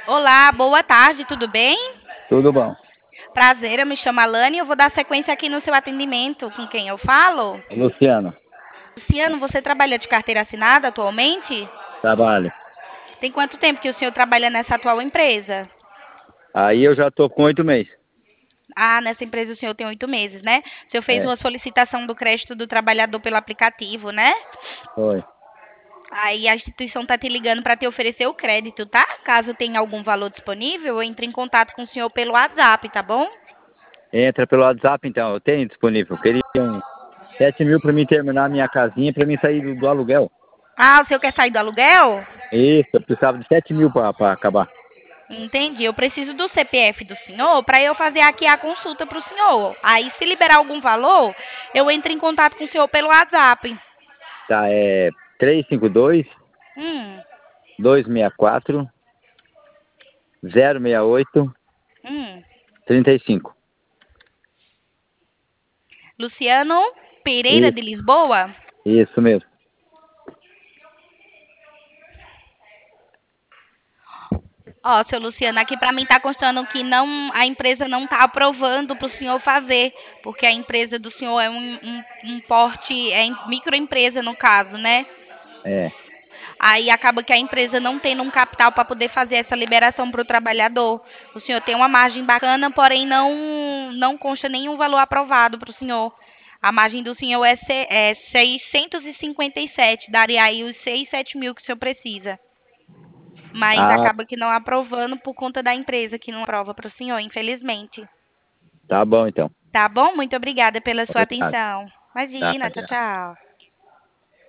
Olá, boa tarde, tudo bem? Tudo bom. Prazer, eu me chamo Alane e eu vou dar sequência aqui no seu atendimento. Com quem eu falo? Luciano, Luciano, você trabalha de carteira assinada atualmente? trabalho. Tem quanto tempo que o senhor trabalha nessa atual empresa? Aí eu já tô com 8 meses. Ah, nessa empresa o senhor tem 8 meses, né? O senhor fez É, uma solicitação do crédito do trabalhador pelo aplicativo, né? foi. Aí a instituição está te ligando para te oferecer o crédito, tá? Caso tenha algum valor disponível, entre em contato com o senhor pelo WhatsApp, tá bom? Entra pelo WhatsApp então, eu tenho disponível. Eu queria uns 7 mil para mim terminar a minha casinha, para mim sair do aluguel. Ah, o senhor quer sair do aluguel? Isso, eu precisava de 7 mil para acabar. Entendi. Eu preciso do CPF do senhor para eu fazer aqui a consulta para o senhor. Aí, se liberar algum valor, eu entro em contato com o senhor pelo WhatsApp. Tá, é 352 Hum, 264 068 hum. 35. Luciano Pereira Isso, de Lisboa? isso mesmo. Ó, seu Luciano, aqui para mim tá constando que não, a empresa não tá aprovando para o senhor fazer, porque a empresa do senhor é um porte, é microempresa no caso, né? É, Aí acaba que a empresa não tendo um capital para poder fazer essa liberação para o trabalhador. O senhor tem uma margem bacana, porém não consta nenhum valor aprovado para o senhor. A margem do senhor é 657, daria aí os 6, 7 mil que o senhor precisa. Mas ah, acaba que não aprovando por conta da empresa que não aprova para o senhor, infelizmente. tá bom então. Tá bom? Muito obrigada pela sua Obrigado. atenção. Tá, Imagina, tchau, tchau. tchau.